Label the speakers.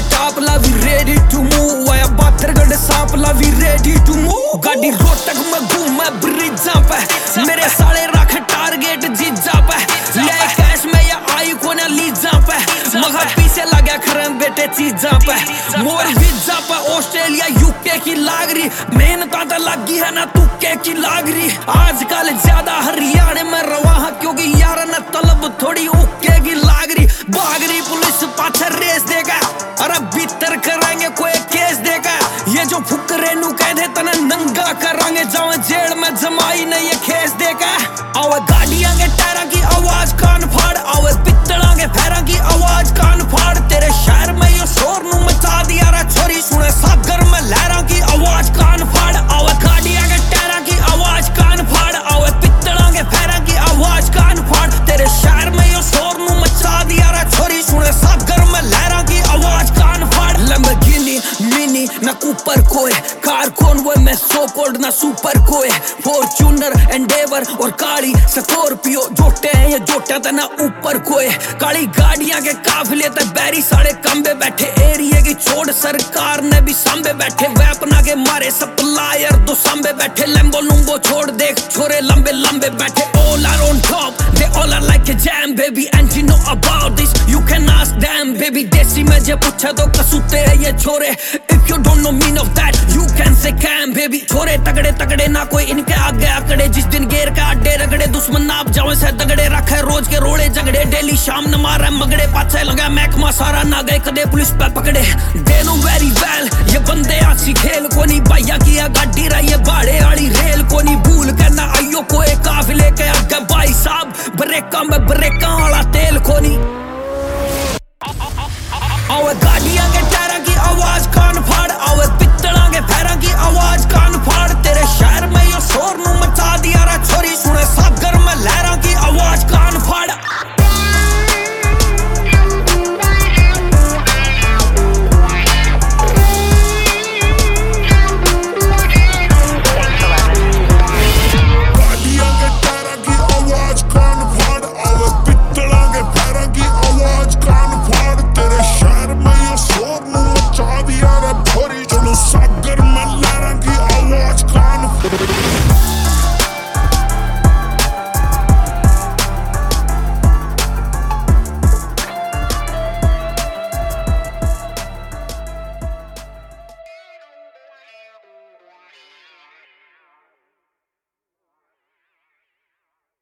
Speaker 1: top ला we ready to move आया बाथरगढ़ सांप ला वी रेडी टू मूव गाड़ी रोहतक में घूम ब्रिजा पे मेरे साले रख टारगेट जीजा पे ले कैश में या आई कोने लीजा पे मगर पीछे लगा खरम बेटे चीजा पे मोर वीजा पे ऑस्ट्रेलिया यूके की लागरी मेहनत तो लगी है ना तुक्के की लागरी आजकल ज्यादा हरियाणा में रवा क्योंकि यार न तलब थोड़ी उक्के की लागरी भागरी पुलिस पाछे रेस देगा अरे भीतर कराएंगे कोई केस देगा ये जो फुकरे नु कहते तना नंगा करांगे जाओ जेल में जमाई नहीं ये केस देगा आवे गाड़ियां के टायरों की आवाज कान फाड़ आवे पित्तलों के पैरों की आवाज कान फाड़ तेरे शहर में ये शोर नु मचा दिया रे छोरी सुने सागर में लहरों की आवाज कान फाड़ आवे गाड़ियां के टायरों की आवाज कान फाड़ आवे पित्तलों के पैरों की आवाज कान फाड़ तेरे शहर में ये शोर नु मचा दिया रे छोरी सुने सागर में लहरों की आवाज कान फाड़ लैम्बोर्गिनी मिनी ना कूपर कोई कार कॉन्वॉय में सो कोल्ड ना सुपर कोई फॉर्च्यूनर एंडेवर और काली स्कॉर्पियो जोटे हैं ये जोटा था ना ऊपर कोई काली गाड़ियां के काफिले ते बैरी साढ़े कंबे बैठे एरिया की छोड़ सरकार ने भी सांबे बैठे वेपना के मारे सप्लायर दो सांबे बैठे लैम्बो लुम्बो छोड़ देख छोरे लंबे लंबे बैठे all are on top they all are like a jam baby and you know about this you can ask them baby देसी में जे पूछे तो कसूते है ये छोरे if you don't know mean of that you can say can baby छोरे तगड़े तगड़े ना कोई इनके आगे आकड़े जिस दिन गेर का अड्डे रगड़े दुश्मन नाप जावे से दगड़े रखे रोज के रोड़े झगड़े डेली शाम न मारे मगड़े पाछे लगा महकमा सारा ना गए कदे पुलिस पे पकड़े they know very well ये बंदे आसी खेल को नहीं भैया किया गाड़ी रही है भाड़े वाली रेल को नहीं भूल करना आइयो कोई काफिले के आगे भाई साहब ब्रेका में ब्रेका वाला तेल को नहीं आवे गाड़ियां के टायरों की आवाज कान फाड़ आवे पित्तलों के पैरों की आवाज कान